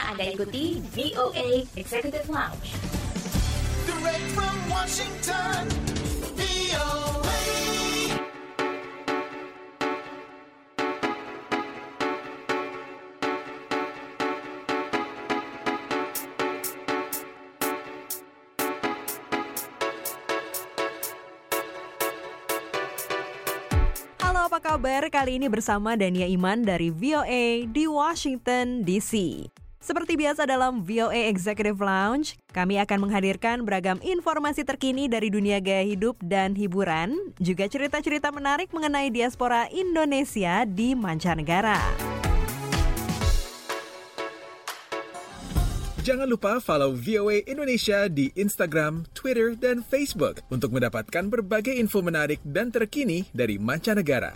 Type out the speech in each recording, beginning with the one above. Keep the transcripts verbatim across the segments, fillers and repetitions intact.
Anda ikuti V O A Executive Lounge. Direct from Washington, V O A. Halo, apa kabar? Kali ini bersama Dania Iman dari V O A di Washington D C. Seperti biasa dalam V O A Executive Lounge, kami akan menghadirkan beragam informasi terkini dari dunia gaya hidup dan hiburan, juga cerita-cerita menarik mengenai diaspora Indonesia di mancanegara. Jangan lupa follow V O A Indonesia di Instagram, Twitter, dan Facebook untuk mendapatkan berbagai info menarik dan terkini dari mancanegara.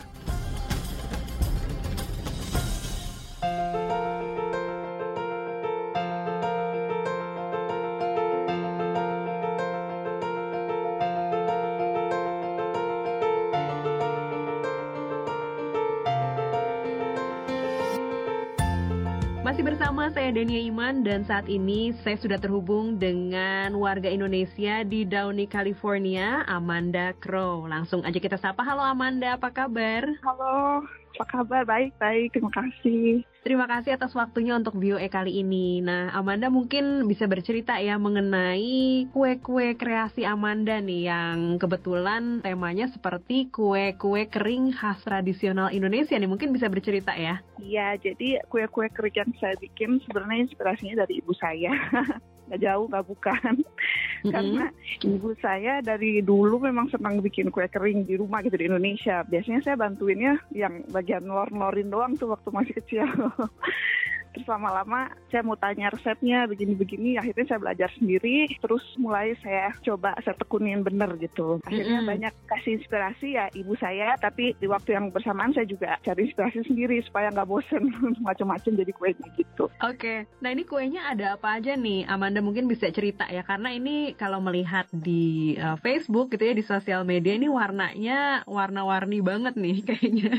Masih bersama saya Dania Iman dan saat ini saya sudah terhubung dengan warga Indonesia di Downey, California, Amanda Crow. Langsung aja kita sapa. Halo Amanda, apa kabar? Halo, apa kabar? Baik-baik, terima kasih. Terima kasih atas waktunya untuk V O A kali ini. Nah, Amanda mungkin bisa bercerita ya mengenai kue-kue kreasi Amanda nih yang kebetulan temanya seperti kue-kue kering khas tradisional Indonesia nih. Mungkin bisa bercerita ya? Iya, jadi kue-kue kering yang saya bikin sebenarnya inspirasinya dari ibu saya. Nggak jauh, nggak bukan. Mm-hmm. Karena ibu saya dari dulu memang senang bikin kue kering di rumah gitu di Indonesia. Biasanya saya bantuinnya yang bagian lor-lorin doang tuh waktu masih kecil. Terus lama-lama saya mau tanya resepnya begini-begini, akhirnya saya belajar sendiri, terus mulai saya coba saya tekunin bener gitu. Akhirnya mm-hmm. banyak kasih inspirasi ya ibu saya, tapi di waktu yang bersamaan saya juga cari inspirasi sendiri supaya nggak bosen macam-macam jadi kuenya gitu. Oke, okay. Nah ini kuenya ada apa aja nih? Amanda mungkin bisa cerita ya, karena ini kalau melihat di uh, Facebook gitu ya, di sosial media ini warnanya warna-warni banget nih kayaknya.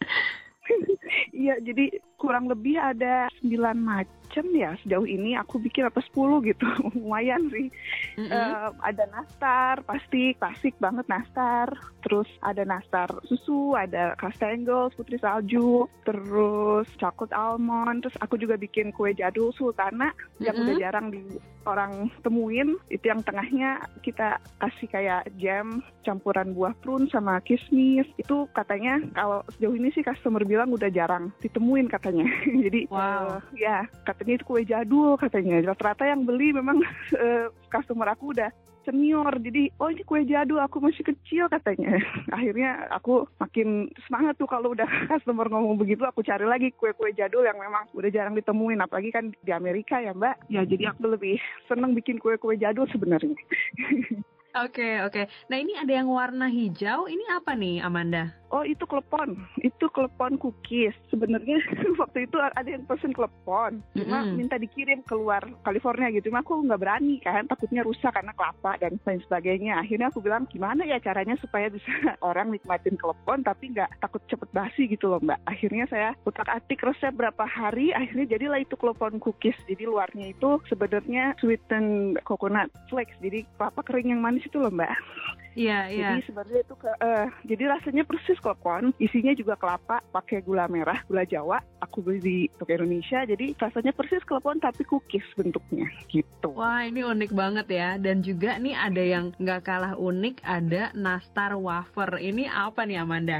Iya, jadi kurang lebih ada sembilan macam ya sejauh ini aku bikin apa sepuluh gitu, lumayan sih. Mm-hmm. Uh, ada nastar, pasti klasik banget nastar. Terus ada nastar susu, ada kastengel, putri salju, terus coklat almond. Terus aku juga bikin kue jadul sultana mm-hmm. yang udah jarang di orang temuin. Itu yang tengahnya kita kasih kayak jam campuran buah prune sama kismis. Itu katanya kalau sejauh ini sih customer bilang udah jarang ditemuin katanya. Jadi wow. uh, ya katanya itu kue jadul katanya. Rata-rata yang beli memang uh, customer aku udah senior. Jadi oh ini kue jadul, aku masih kecil katanya. Akhirnya aku makin semangat tuh kalau udah customer ngomong begitu, aku cari lagi kue-kue jadul yang memang udah jarang ditemuin. Apalagi kan di Amerika ya Mbak. Ya jadi aku lebih seneng bikin kue-kue jadul sebenarnya. Oke, okay, oke. Okay. Nah ini ada yang warna hijau, ini apa nih Amanda? Oh itu klepon, itu klepon cookies. Sebenarnya waktu itu ada yang pesen klepon, cuma mm-hmm. minta dikirim keluar California gitu. Cuma aku nggak berani kan, takutnya rusak karena kelapa dan lain sebagainya. Akhirnya aku bilang gimana ya caranya supaya bisa orang nikmatin klepon tapi nggak takut cepet basi gitu loh Mbak. Akhirnya saya utak-atik resep berapa hari, akhirnya jadilah itu klepon cookies. Jadi luarnya itu sebenarnya sweetened coconut flakes, jadi kelapa kering yang manis itu loh Mbak. Iya, iya. Jadi sebenarnya itu ke, uh, jadi rasanya persis klepon, isinya juga kelapa, pakai gula merah, gula Jawa. Aku beli di toko Indonesia, jadi rasanya persis klepon tapi cookies bentuknya, gitu. Wah, ini unik banget ya. Dan juga nih ada yang nggak kalah unik, ada nastar wafer. Ini apa nih Amanda?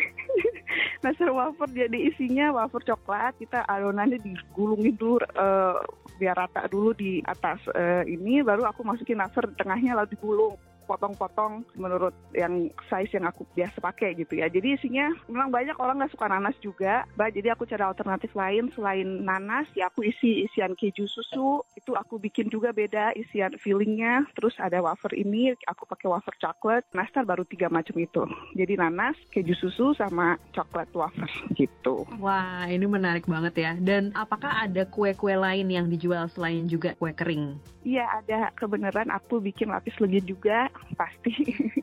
Nastar wafer jadi isinya wafer coklat, kita adonannya digulungin dulu uh, biar rata dulu di atas uh, ini, baru aku masukin wafer di tengahnya lalu digulung. Potong-potong menurut yang size yang aku biasa pakai gitu ya. Jadi isinya memang banyak orang nggak suka nanas juga, Mbak. Jadi aku cari alternatif lain selain nanas. Ya aku isi isian keju susu. Itu aku bikin juga beda isian fillingnya. Terus ada wafer ini, aku pakai wafer coklat. Nastar baru tiga macam itu. Jadi nanas, keju susu sama coklat wafer gitu. Wah, ini menarik banget ya. Dan apakah ada kue-kue lain yang dijual selain juga kue kering? Iya ada, kebenaran aku bikin lapis legit juga, pasti.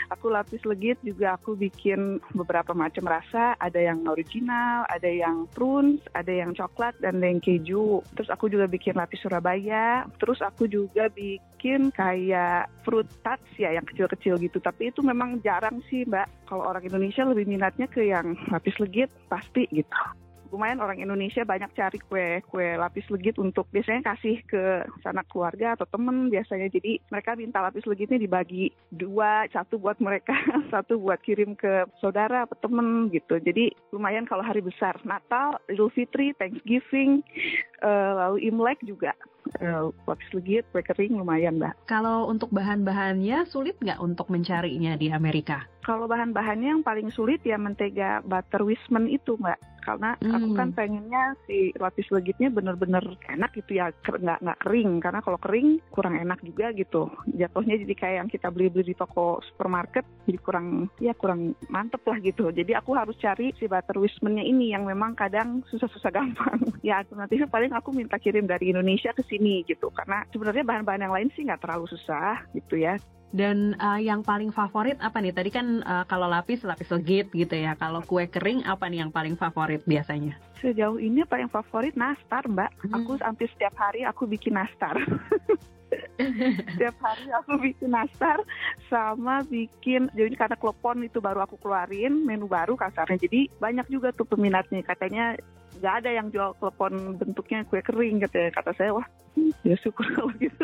Aku lapis legit juga aku bikin beberapa macam rasa, ada yang original, ada yang prunes, ada yang coklat, dan ada yang keju. Terus aku juga bikin lapis Surabaya, terus aku juga bikin kayak fruit tarts ya, yang kecil-kecil gitu. Tapi itu memang jarang sih Mbak, kalau orang Indonesia lebih minatnya ke yang lapis legit pasti gitu. Lumayan orang Indonesia banyak cari kue kue lapis legit untuk biasanya kasih ke sanak keluarga atau temen biasanya. Jadi mereka minta lapis legitnya dibagi dua, satu buat mereka, satu buat kirim ke saudara atau temen gitu. Jadi lumayan kalau hari besar, Natal, Idul Fitri, Thanksgiving, uh, lalu Imlek juga. Uh, lapis legit, kue kering lumayan Mbak. Kalau untuk bahan-bahannya sulit nggak untuk mencarinya di Amerika? Kalau bahan-bahannya yang paling sulit ya mentega butter Wisman itu Mbak. Karena hmm. aku kan pengennya si lapis legitnya bener-bener enak gitu ya, nggak nggak kering. Karena kalau kering kurang enak juga gitu. Jatuhnya jadi kayak yang kita beli-beli di toko supermarket, jadi kurang ya kurang mantep lah gitu. Jadi aku harus cari si butter Wisman-nya ini yang memang kadang susah-susah gampang. Ya alternatifnya paling aku minta kirim dari Indonesia ke sini gitu. Karena sebenarnya bahan-bahan yang lain sih nggak terlalu susah gitu ya. Dan uh, yang paling favorit apa nih? Tadi kan uh, kalau lapis, lapis legit gitu ya. Kalau kue kering apa nih yang paling favorit biasanya? Sejauh ini paling favorit nastar Mbak. Hmm. Aku hampir setiap hari aku bikin nastar. Setiap hari aku bikin nastar sama bikin, jadi karena klepon itu baru aku keluarin, menu baru kasarnya. Jadi banyak juga tuh peminatnya. Katanya nggak ada yang jual klepon bentuknya kue kering katanya. Kata saya, wah ya syukur kalau gitu.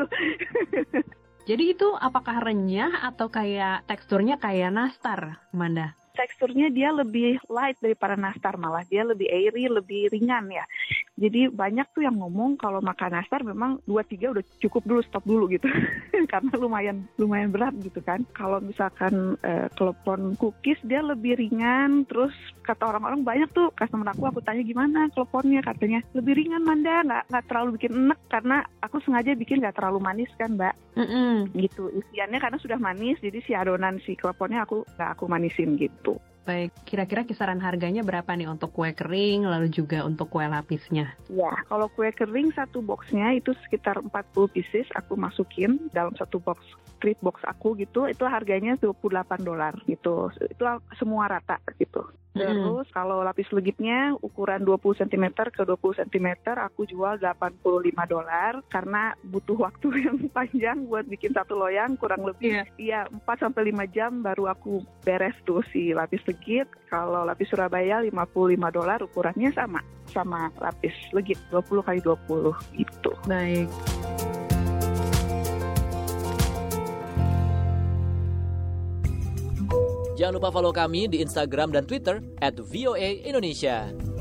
Jadi itu apakah renyah atau kayak teksturnya kayak nastar, Amanda? Teksturnya dia lebih light daripada nastar, malah dia lebih airy, lebih ringan ya. Jadi banyak tuh yang ngomong kalau makan nastar memang dua tiga udah cukup dulu, stop dulu gitu. Karena lumayan lumayan berat gitu kan. Kalau misalkan eh, klepon cookies dia lebih ringan, terus kata orang-orang banyak tuh customer aku, aku tanya gimana kleponnya, katanya lebih ringan Manda, nggak nggak terlalu bikin enek karena aku sengaja bikin nggak terlalu manis kan Mbak. Mm-mm. Gitu isiannya karena sudah manis, jadi si adonan si kleponnya aku nggak aku manisin gitu. Baik, kira-kira kisaran harganya berapa nih untuk kue kering, lalu juga untuk kue lapisnya? Ya, kalau kue kering satu boxnya itu sekitar empat puluh pieces aku masukin dalam satu box, treat box aku gitu, itu harganya dua puluh delapan dolar gitu, itu semua rata gitu. Terus mm. kalau lapis legitnya ukuran dua puluh sentimeter ke dua puluh sentimeter aku jual delapan puluh lima dolar karena butuh waktu yang panjang buat bikin satu loyang, kurang lebih yeah. ya empat sampai lima jam baru aku beres tuh si lapis legit. Kalau lapis Surabaya lima puluh lima dolar, ukurannya sama sama lapis legit dua puluh kali dua puluh gitu. Baik. Jangan lupa follow kami di Instagram dan Twitter at V O A Indonesia.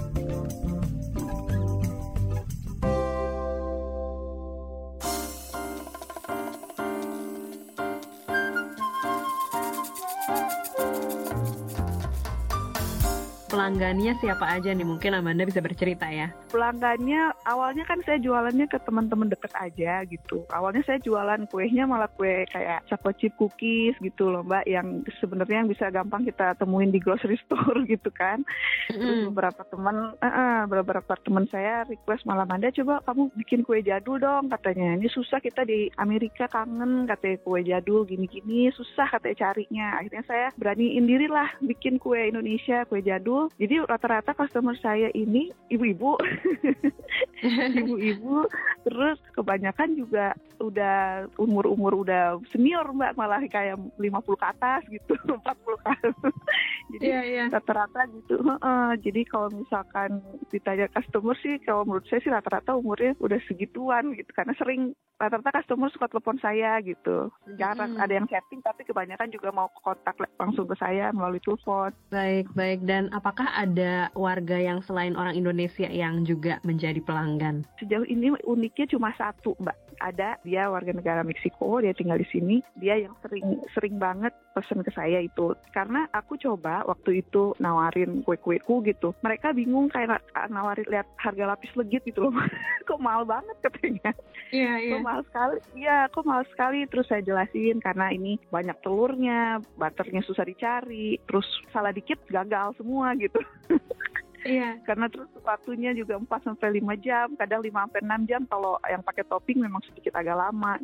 Pelanggannya siapa aja nih? Mungkin Amanda bisa bercerita ya. Pelanggannya awalnya kan saya jualannya ke teman-teman deket aja gitu. Awalnya saya jualan kuenya malah kue kayak chocolate chip cookies gitu loh Mbak, yang sebenarnya yang bisa gampang kita temuin di grocery store gitu kan. Mm-hmm. Terus beberapa teman, uh-uh, beberapa teman saya request malah, Amanda coba kamu bikin kue jadul dong katanya. Ini susah kita di Amerika, kangen katanya kue jadul gini-gini, susah katanya carinya. Akhirnya saya beraniin diri lah bikin kue Indonesia, kue jadul. Jadi rata-rata customer saya ini ibu-ibu, ibu-ibu, terus kebanyakan juga udah umur-umur udah senior Mbak, malah kayak lima puluh ke atas gitu, empat puluh ke atas. Jadi yeah, yeah. rata-rata gitu. Uh, jadi kalau misalkan ditanya customer sih, kalau menurut saya sih rata-rata umurnya udah segituan gitu, karena sering rata-rata customer suka telepon saya gitu. Jarang hmm. ada yang chatting, tapi kebanyakan juga mau kontak langsung ke saya melalui telepon. Baik, baik. Dan apakah ada warga yang selain orang Indonesia yang juga menjadi pelanggan? Sejauh ini uniknya cuma satu Mbak. Ada, dia warga negara Meksiko, dia tinggal di sini. Dia yang sering sering banget pesen ke saya itu. Karena aku coba waktu itu nawarin kue-kueku gitu. Mereka bingung kayak nawarin lihat harga lapis legit gitu loh. Kok mahal banget katanya. Iya, yeah, iya. Yeah. Kok mahal sekali. Iya, kok mahal sekali. Terus saya jelasin karena ini banyak telurnya, butternya susah dicari. Terus salah dikit gagal semua gitu. Iya. Karena terus waktunya juga empat sampai lima jam, kadang lima sampai enam jam kalau yang pakai topping memang sedikit agak lama gitu.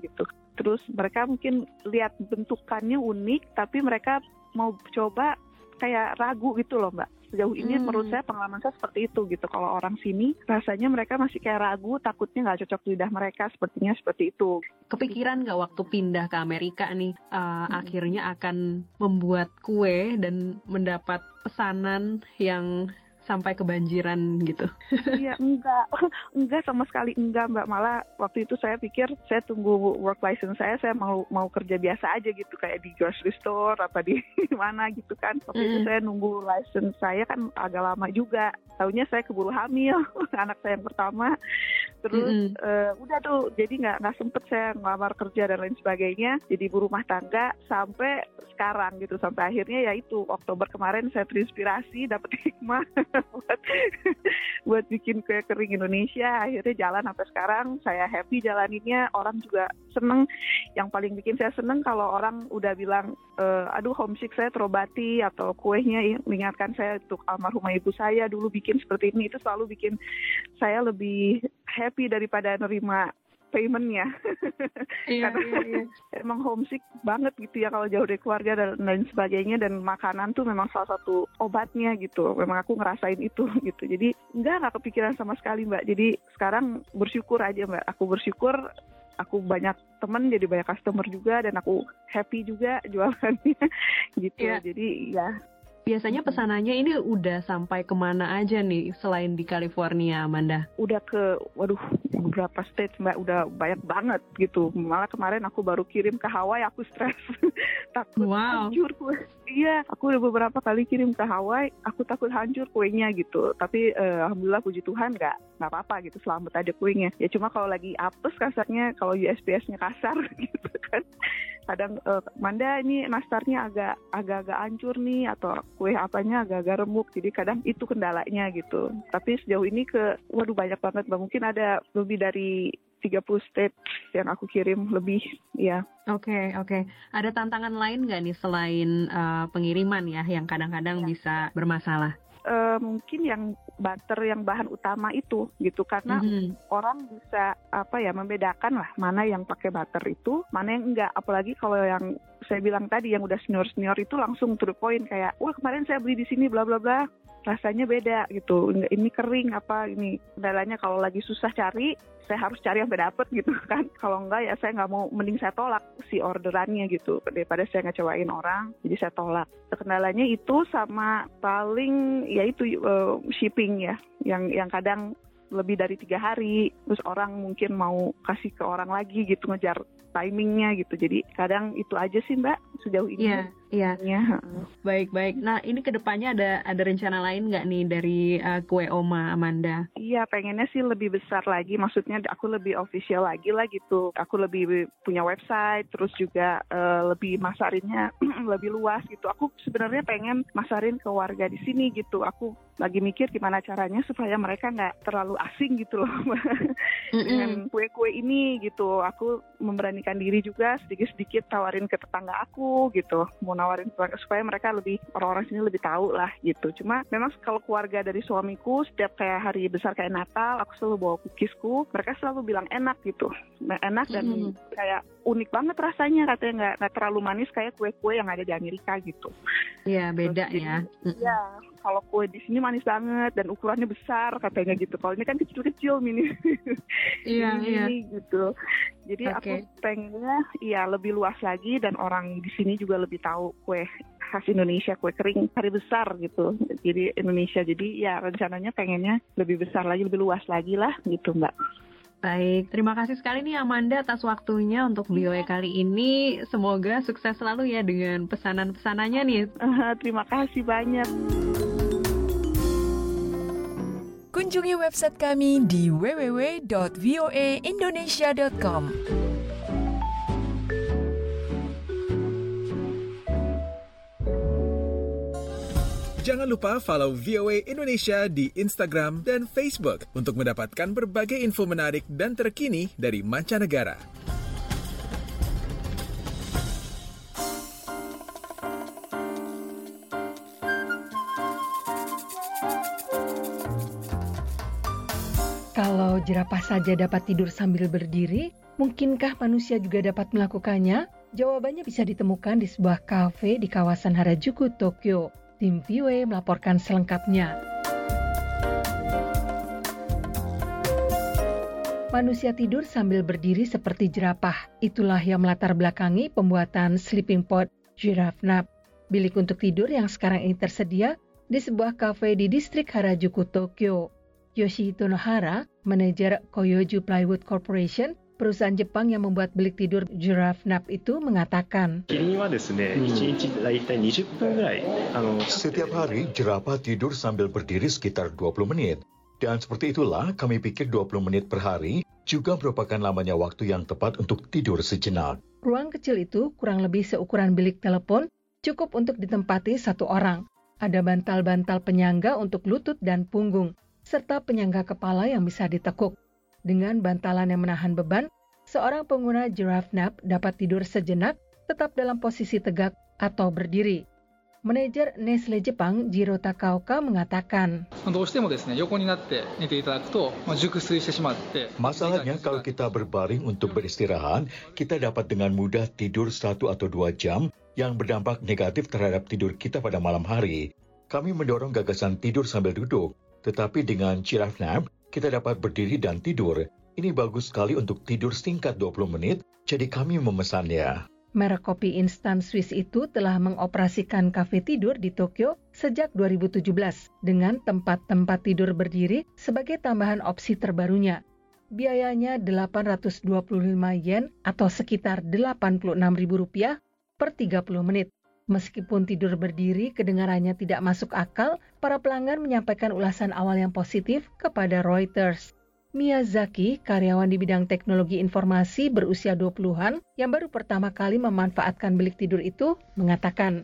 Terus mereka mungkin lihat bentukannya unik, tapi mereka mau coba kayak ragu gitu loh Mbak. Sejauh ini hmm. menurut saya pengalaman saya seperti itu gitu. Kalau orang sini rasanya mereka masih kayak ragu, takutnya nggak cocok lidah mereka, sepertinya seperti itu. Kepikiran nggak waktu pindah ke Amerika nih, uh, hmm. akhirnya akan membuat kue dan mendapat pesanan yang sampai kebanjiran gitu? Iya, enggak. Enggak sama sekali enggak, Mbak. Malah waktu itu saya pikir saya tunggu work license saya, saya mau mau kerja biasa aja gitu, kayak di grocery store apa di mana gitu kan. Waktu mm. itu saya nunggu license saya kan agak lama juga. Taunya saya keburu hamil, anak saya yang pertama. Terus uh, udah tuh, jadi nggak nggak sempet saya ngelamar kerja dan lain sebagainya. Jadi ibu rumah tangga sampai sekarang gitu, sampai akhirnya ya itu Oktober kemarin saya terinspirasi, dapet hikmah buat buat bikin kue kering Indonesia. Akhirnya jalan sampai sekarang, saya happy jalaninnya, orang juga seneng. Yang paling bikin saya seneng kalau orang udah bilang, e, aduh homesick saya terobati, atau kuenya mengingatkan saya untuk almarhumah ibu saya dulu bikin seperti ini. Itu selalu bikin saya lebih happy daripada nerima paymentnya. Iya, karena iya, iya. emang homesick banget gitu ya kalau jauh dari keluarga dan lain sebagainya, dan makanan tuh memang salah satu obatnya gitu. Memang aku ngerasain itu gitu. Jadi enggak enggak kepikiran sama sekali Mbak. Jadi sekarang bersyukur aja Mbak. Aku bersyukur aku banyak teman, jadi banyak customer juga, dan aku happy juga jualannya gitu. Yeah. Jadi ya. Biasanya pesanannya ini udah sampai kemana aja nih selain di California, Amanda? Udah ke, waduh, beberapa state Mbak, udah banyak banget gitu. Malah kemarin aku baru kirim ke Hawaii, aku stres. Takut wow. hancur kue. Iya, aku udah beberapa kali kirim ke Hawaii, aku takut hancur kuenya gitu. Tapi eh, alhamdulillah puji Tuhan nggak nggak apa-apa gitu, selamat aja kuenya. Ya cuma kalau lagi apes kasarnya, kalau U S P S-nya kasar gitu kan. Kadang eh, Manda ini nastarnya agak agak-agak hancur nih, atau kue apanya agak-agak remuk. Jadi kadang itu kendalanya gitu. Tapi sejauh ini ke, waduh banyak banget Mbak. Mungkin ada lebih dari tiga puluh state yang aku kirim lebih, ya. Oke, okay, oke. Okay. Ada tantangan lain nggak nih selain uh, pengiriman ya, yang kadang-kadang ya. bisa bermasalah? Uh, mungkin yang butter yang bahan utama itu gitu, karena mm-hmm. orang bisa apa ya membedakan lah mana yang pakai butter itu, mana yang enggak. Apalagi kalau yang saya bilang tadi yang udah senior-senior itu langsung to the point, kayak wah kemarin saya beli di sini bla bla bla, rasanya beda gitu, ini kering apa ini. Kendalanya kalau lagi susah cari, saya harus cari sampai dapet gitu kan. Kalau enggak ya saya nggak mau, mending saya tolak si orderannya gitu daripada saya ngecewain orang. Jadi saya tolak. Kendalanya itu sama paling ya itu uh, shipping ya, yang yang kadang lebih dari tiga hari, terus orang mungkin mau kasih ke orang lagi gitu, ngejar timingnya gitu. Jadi kadang itu aja sih Mbak sejauh ini. Iya, iya. Ya. Baik-baik. Nah ini kedepannya ada ada rencana lain nggak nih dari uh, kue Oma Amanda? Iya, pengennya sih lebih besar lagi. Maksudnya aku lebih official lagi lah gitu. Aku lebih punya website, terus juga uh, lebih masarinnya lebih luas gitu. Aku sebenarnya pengen masarin ke warga di sini gitu. Aku lagi mikir gimana caranya supaya mereka nggak terlalu asing gitu loh dengan kue-kue ini gitu. Aku memberanikan diri juga sedikit-sedikit tawarin ke tetangga aku gitu, mau nawarin supaya mereka lebih, orang-orang sini lebih tahu lah gitu. Cuma memang kalau keluarga dari suamiku setiap kayak hari besar kayak Natal, aku selalu bawa cookiesku, mereka selalu bilang enak gitu, enak dan mm. kayak unik banget rasanya, katanya nggak nggak terlalu manis kayak kue-kue yang ada di Amerika gitu. Iya beda. Terus, ya. Iya. Kalau kue di sini manis banget dan ukurannya besar katanya gitu. Kalau ini kan kecil-kecil mini. Iya, iya. Gitu. Jadi okay. aku pengennya ya lebih luas lagi, dan orang di sini juga lebih tahu kue khas Indonesia, kue kering hari besar gitu. Jadi Indonesia. Jadi ya rencananya pengennya lebih besar lagi, lebih luas lagi lah gitu Mbak. Baik, terima kasih sekali nih Amanda atas waktunya untuk V O A kali ini. Semoga sukses selalu ya dengan pesanan-pesanannya nih. Uh, terima kasih banyak. Kunjungi website kami di w w w dot v o a indonesia dot com. Jangan lupa follow V O A Indonesia di Instagram dan Facebook untuk mendapatkan berbagai info menarik dan terkini dari mancanegara. Kalau jerapah saja dapat tidur sambil berdiri, Mungkinkah manusia juga dapat melakukannya? Jawabannya bisa ditemukan di sebuah kafe di kawasan Harajuku, Tokyo. Tim V O A melaporkan selengkapnya. Manusia tidur sambil berdiri seperti jerapah. Itulah yang melatar belakangi pembuatan sleeping pod giraffe nap. Bilik untuk tidur yang sekarang ini tersedia di sebuah kafe di distrik Harajuku, Tokyo. Yoshihito Nohara, manajer Koyoju Plywood Corporation, perusahaan Jepang yang membuat bilik tidur giraffe nap itu mengatakan, setiap hari jerapah tidur sambil berdiri sekitar dua puluh menit. Dan seperti itulah kami pikir dua puluh menit per hari juga merupakan lamanya waktu yang tepat untuk tidur sejenak. Ruang kecil itu kurang lebih seukuran bilik telepon, cukup untuk ditempati satu orang. Ada bantal-bantal penyangga untuk lutut dan punggung, serta penyangga kepala yang bisa ditekuk. Dengan bantalan yang menahan beban, seorang pengguna giraffe nap dapat tidur sejenak, tetap dalam posisi tegak atau berdiri. Manajer Nestle Jepang, Jiro Takaoka, mengatakan, masalahnya kalau kita berbaring untuk beristirahat, kita dapat dengan mudah tidur satu atau dua jam yang berdampak negatif terhadap tidur kita pada malam hari. Kami mendorong gagasan tidur sambil duduk, tetapi dengan giraffe nap, kita dapat berdiri dan tidur. Ini bagus sekali untuk tidur singkat dua puluh menit, jadi kami memesannya. Merek kopi instan Swiss itu telah mengoperasikan kafe tidur di Tokyo sejak dua ribu tujuh belas dengan tempat-tempat tidur berdiri sebagai tambahan opsi terbarunya. Biayanya delapan ratus dua puluh lima yen atau sekitar delapan puluh enam ribu rupiah per tiga puluh menit. Meskipun tidur berdiri kedengarannya tidak masuk akal, para pelanggan menyampaikan ulasan awal yang positif kepada Reuters. Miyazaki, karyawan di bidang teknologi informasi berusia dua puluhan yang baru pertama kali memanfaatkan bilik tidur itu, mengatakan,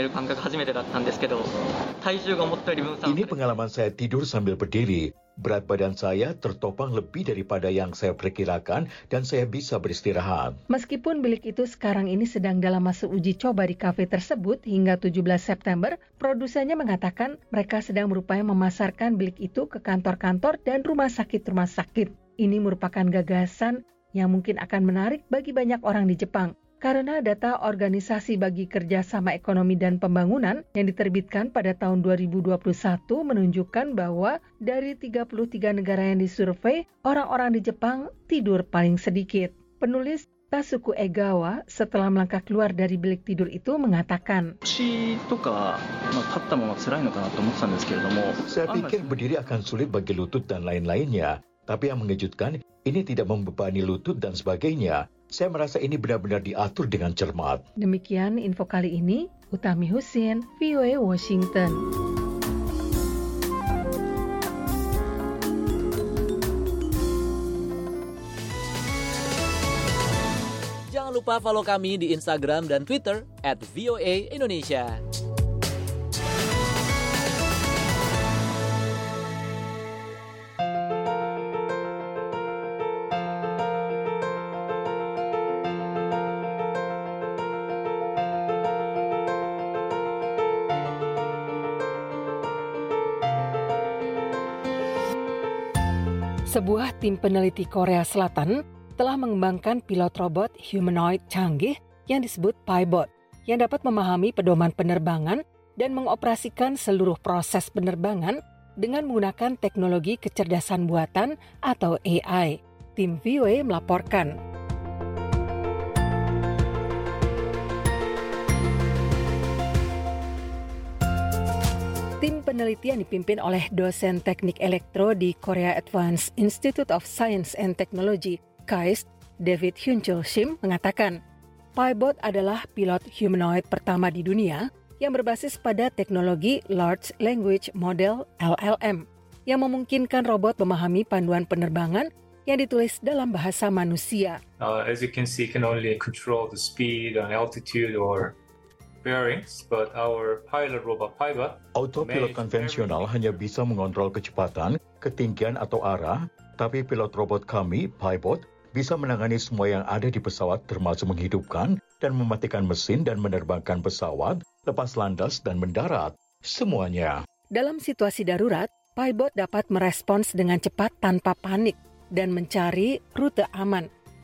ini pengalaman saya tidur sambil berdiri. Berat badan saya tertopang lebih daripada yang saya perkirakan dan saya bisa beristirahat. Meskipun bilik itu sekarang ini sedang dalam masa uji coba di kafe tersebut hingga tujuh belas September, produsennya mengatakan mereka sedang berupaya memasarkan bilik itu ke kantor-kantor dan rumah sakit-rumah sakit. Ini merupakan gagasan yang mungkin akan menarik bagi banyak orang di Jepang. Karena data Organisasi Bagi Kerjasama Ekonomi dan Pembangunan yang diterbitkan pada tahun dua ribu dua puluh satu menunjukkan bahwa dari tiga puluh tiga negara yang disurvei, orang-orang di Jepang tidur paling sedikit. Penulis Tasuku Egawa setelah melangkah keluar dari bilik tidur itu mengatakan, saya pikir berdiri akan sulit bagi lutut dan lain-lainnya. Tapi yang mengejutkan, ini tidak membebani lutut dan sebagainya. Saya merasa ini benar-benar diatur dengan cermat. Demikian info kali ini, Utami Husin, V O A Washington. Jangan lupa follow kami di Instagram dan Twitter at V O A Indonesia. Sebuah tim peneliti Korea Selatan telah mengembangkan pilot robot humanoid canggih yang disebut Pi-Bot, yang dapat memahami pedoman penerbangan dan mengoperasikan seluruh proses penerbangan dengan menggunakan teknologi kecerdasan buatan atau A I. Tim V O A melaporkan. Tim peneliti yang dipimpin oleh dosen teknik elektro di Korea Advanced Institute of Science and Technology, K A I S T, David Hyunchul Shim, mengatakan, Pi-Bot adalah pilot humanoid pertama di dunia yang berbasis pada teknologi Large Language Model L L M, yang memungkinkan robot memahami panduan penerbangan yang ditulis dalam bahasa manusia. Uh, as you can see, can only control the speed and altitude or bearings, but our pilot robot Pi-Bot, autopilot konvensional hanya bisa mengontrol kecepatan, ketinggian atau arah, tapi pilot robot kami, Pi-Bot, bisa menangani semua yang ada di pesawat termasuk menghidupkan dan mematikan mesin dan menerbangkan pesawat, lepas landas dan mendarat, semuanya. Dalam situasi darurat, Pi-Bot dapat merespons dengan cepat tanpa panik dan mencari rute aman.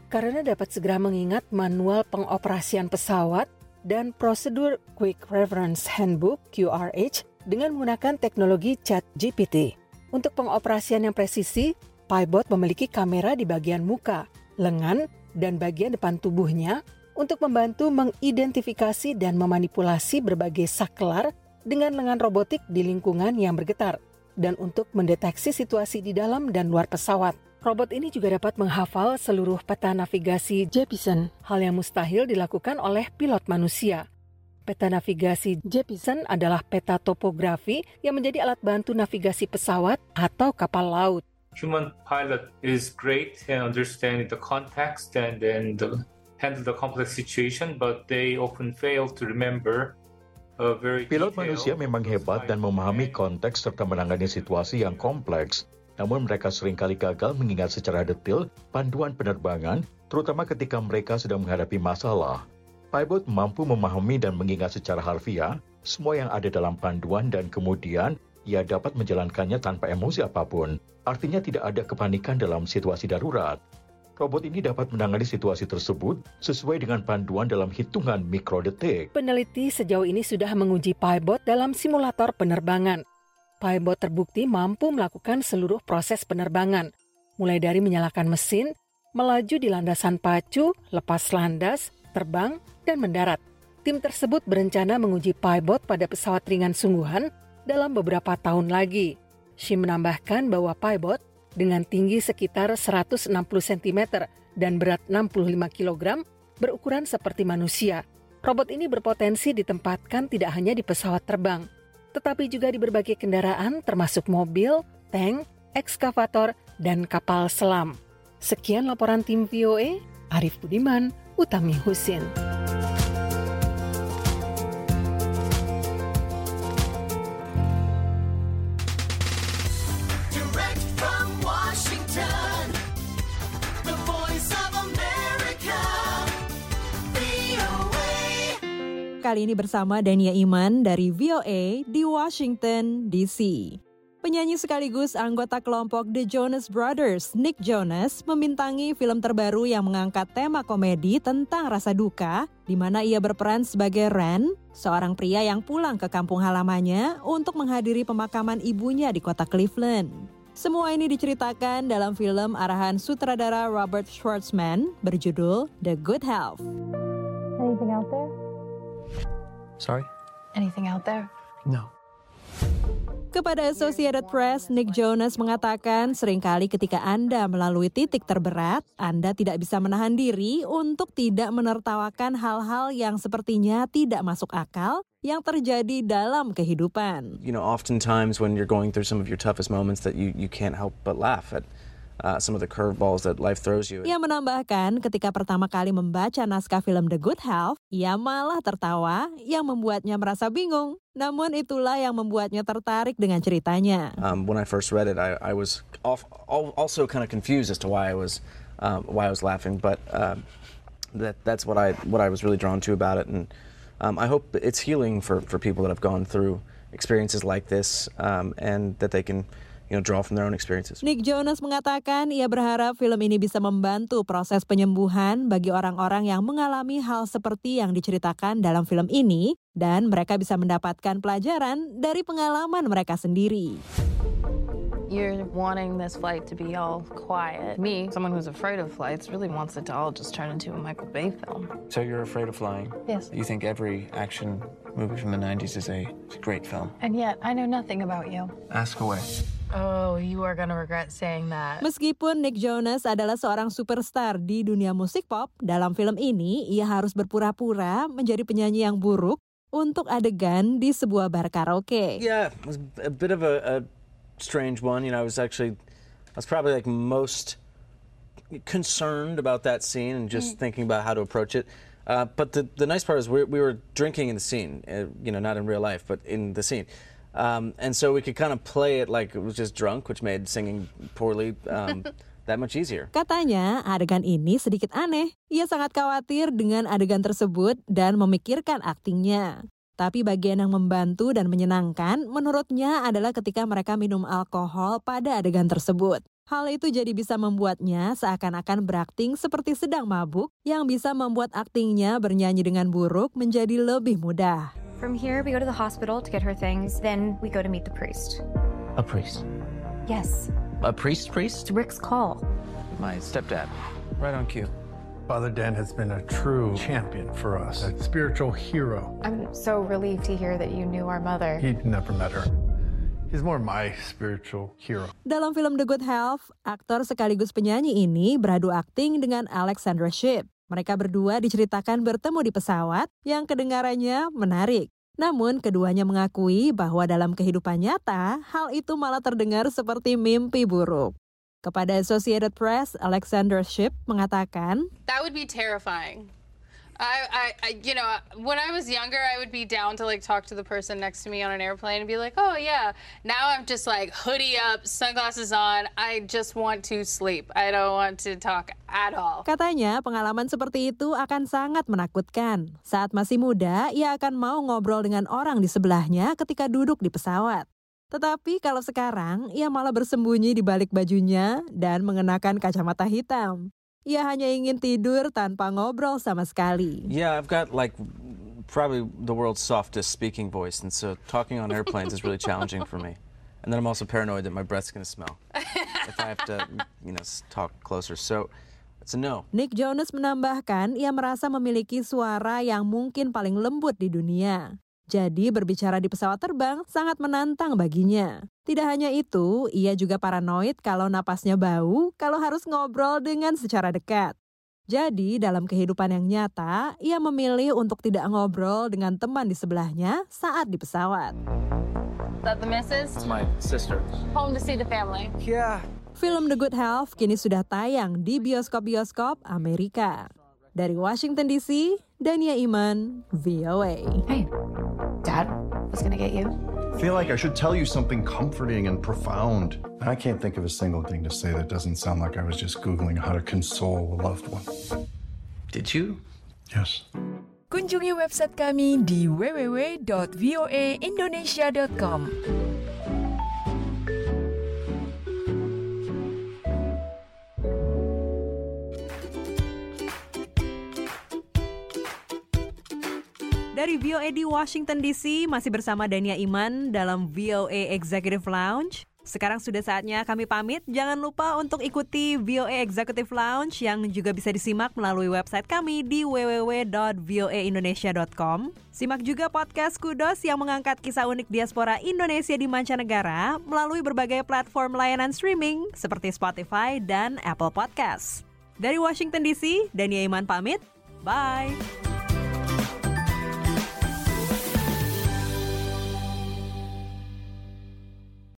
karena dapat segera mengingat manual pengoperasian pesawat dan prosedur Quick Reference Handbook Q R H dengan menggunakan teknologi ChatGPT. Untuk pengoperasian yang presisi, PiBot memiliki kamera di bagian muka, lengan, dan bagian depan tubuhnya untuk membantu mengidentifikasi dan memanipulasi berbagai saklar dengan lengan robotik di lingkungan yang bergetar, dan untuk mendeteksi situasi di dalam dan luar pesawat. Robot ini juga dapat menghafal seluruh peta navigasi Jeppesen, hal yang mustahil dilakukan oleh pilot manusia. Peta navigasi Jeppesen adalah peta topografi yang menjadi alat bantu navigasi pesawat atau kapal laut. Human pilot is great and understanding the context and then the, handle the complex situation, but they often fail to remember a very Pilot manusia memang hebat dan memahami konteks serta menangani situasi yang kompleks. Namun mereka seringkali gagal mengingat secara detail panduan penerbangan, terutama ketika mereka sedang menghadapi masalah. PiBot mampu memahami dan mengingat secara harfiah semua yang ada dalam panduan dan kemudian ia dapat menjalankannya tanpa emosi apapun. Artinya tidak ada kepanikan dalam situasi darurat. Robot ini dapat menangani situasi tersebut sesuai dengan panduan dalam hitungan mikrodetik. Peneliti sejauh ini sudah menguji PiBot dalam simulator penerbangan. PiBot terbukti mampu melakukan seluruh proses penerbangan, mulai dari menyalakan mesin, melaju di landasan pacu, lepas landas, terbang, dan mendarat. Tim tersebut berencana menguji PiBot pada pesawat ringan sungguhan dalam beberapa tahun lagi. Shim menambahkan bahwa PiBot dengan tinggi sekitar seratus enam puluh sentimeter dan berat enam puluh lima kilogram berukuran seperti manusia. Robot ini berpotensi ditempatkan tidak hanya di pesawat terbang, tetapi juga di berbagai kendaraan termasuk mobil, tank, ekskavator, dan kapal selam. Sekian laporan tim V O A, Arif Budiman, Utami Husin. Direct from Washington, the voice of America, V O A. Kali ini bersama Dania Iman dari V O A di Washington, D C. Penyanyi sekaligus anggota kelompok The Jonas Brothers, Nick Jonas, membintangi film terbaru yang mengangkat tema komedi tentang rasa duka, di mana ia berperan sebagai Ren, seorang pria yang pulang ke kampung halamannya untuk menghadiri pemakaman ibunya di kota Cleveland. Semua ini diceritakan dalam film arahan sutradara Robert Schwartzman berjudul The Good Health. Anything out there? Sorry? Anything out there? No. Kepada Associated Press, Nick Jonas mengatakan seringkali ketika Anda melalui titik terberat, Anda tidak bisa menahan diri untuk tidak menertawakan hal-hal yang sepertinya tidak masuk akal yang terjadi dalam kehidupan. You know, oftentimes when you're going through some of your toughest moments that you, you can't help but laugh at uh, some of the curveballs that life throws you. Ia menambahkan ketika pertama kali membaca naskah film The Good Health, ia malah tertawa yang membuatnya merasa bingung. Namun itulah yang membuatnya tertarik dengan ceritanya. Um, when I first read it, I, I was off, also kind of confused as to why I was um, why I was laughing, but um, that that's what I what I was really drawn to about it, and um, I hope it's healing for, for people that have gone through experiences like this, um, and that they can, you know, draw from their own experiences. Nick Jonas mengatakan ia berharap film ini bisa membantu proses penyembuhan bagi orang-orang yang mengalami hal seperti yang diceritakan dalam film ini, dan mereka bisa mendapatkan pelajaran dari pengalaman mereka sendiri. You're wanting this flight to be all quiet. Me, someone who's afraid of flights, really wants it to all just turn into a Michael Bay film. So you're afraid of flying? Yes. You think every action movie from the nineties is a great film? And yet, I know nothing about you. Ask away. Oh, you are gonna regret saying that. Meskipun Nick Jonas adalah seorang superstar di dunia musik pop, dalam film ini ia harus berpura-pura menjadi penyanyi yang buruk untuk adegan di sebuah bar karaoke. Yeah, it was a bit of a, a strange one. You know, I was actually, I was probably like most concerned about that scene and just mm. thinking about how to approach it. Uh, but the the nice part is we we were drinking in the scene, uh, you know, not in real life, but in the scene. Um, and so we could kind of play it like it was just drunk, which made singing poorly um, that much easier. Katanya adegan ini sedikit aneh. Ia sangat khawatir dengan adegan tersebut dan memikirkan aktingnya. Tapi bagian yang membantu dan menyenangkan menurutnya adalah ketika mereka minum alkohol pada adegan tersebut. Hal itu jadi bisa membuatnya seakan-akan berakting seperti sedang mabuk, yang bisa membuat aktingnya bernyanyi dengan buruk menjadi lebih mudah. From here, we go to the hospital to get her things, then we go to meet the priest. A priest? Yes. A priest priest? It's Rick's call. My stepdad. Right on cue. Father Dan has been a true champion for us, a spiritual hero. I'm so relieved to hear that you knew our mother. He'd never met her. He's more my spiritual hero. Dalam film The Good Health, aktor sekaligus penyanyi ini beradu akting dengan Alexandra Shipp. Mereka berdua diceritakan bertemu di pesawat yang kedengarannya menarik. Namun keduanya mengakui bahwa dalam kehidupan nyata, hal itu malah terdengar seperti mimpi buruk. Kepada Associated Press, Alexandra Shipp mengatakan, "That would be terrifying. I, I, I, you know, when I was younger, I would be down to like talk to the person next to me on an airplane and be like, oh yeah. Now I'm just like hoodie up, sunglasses on. I just want to sleep. I don't want to talk at all." Katanya pengalaman seperti itu akan sangat menakutkan. Saat masih muda, ia akan mau ngobrol dengan orang di sebelahnya ketika duduk di pesawat. Tetapi kalau sekarang, ia malah bersembunyi di balik bajunya dan mengenakan kacamata hitam. Ia hanya ingin tidur tanpa ngobrol sama sekali. Yeah, I've got like probably the world's softest speaking voice, and so talking on airplanes is really challenging for me. And then I'm also paranoid that my breath's going to smell if I have to, you know, talk closer. So it's a no. Nick Jonas menambahkan ia merasa memiliki suara yang mungkin paling lembut di dunia. Jadi berbicara di pesawat terbang sangat menantang baginya. Tidak hanya itu, ia juga paranoid kalau napasnya bau kalau harus ngobrol dengan secara dekat. Jadi dalam kehidupan yang nyata, ia memilih untuk tidak ngobrol dengan teman di sebelahnya saat di pesawat. Is that the missus? It's my sister. Home to see the family. Yeah. Film The Good Health kini sudah tayang di bioskop-bioskop Amerika. Dari Washington D C, Dania Iman, V O A. Hey, Dad was gonna get you. I feel like I should tell you something comforting and profound. I can't think of a single thing to say that doesn't sound like I was just Googling how to console a loved one. Did you? Yes. Kunjungi website kami di w w w dot v o a indonesia dot com. Dari V O A di Washington D C, masih bersama Dania Iman dalam V O A Executive Lounge. Sekarang sudah saatnya kami pamit. Jangan lupa untuk ikuti V O A Executive Lounge yang juga bisa disimak melalui website kami di w w w dot v o a indonesia dot com. Simak juga podcast Kudos yang mengangkat kisah unik diaspora Indonesia di mancanegara melalui berbagai platform layanan streaming seperti Spotify dan Apple Podcasts. Dari Washington D C, Dania Iman pamit. Bye!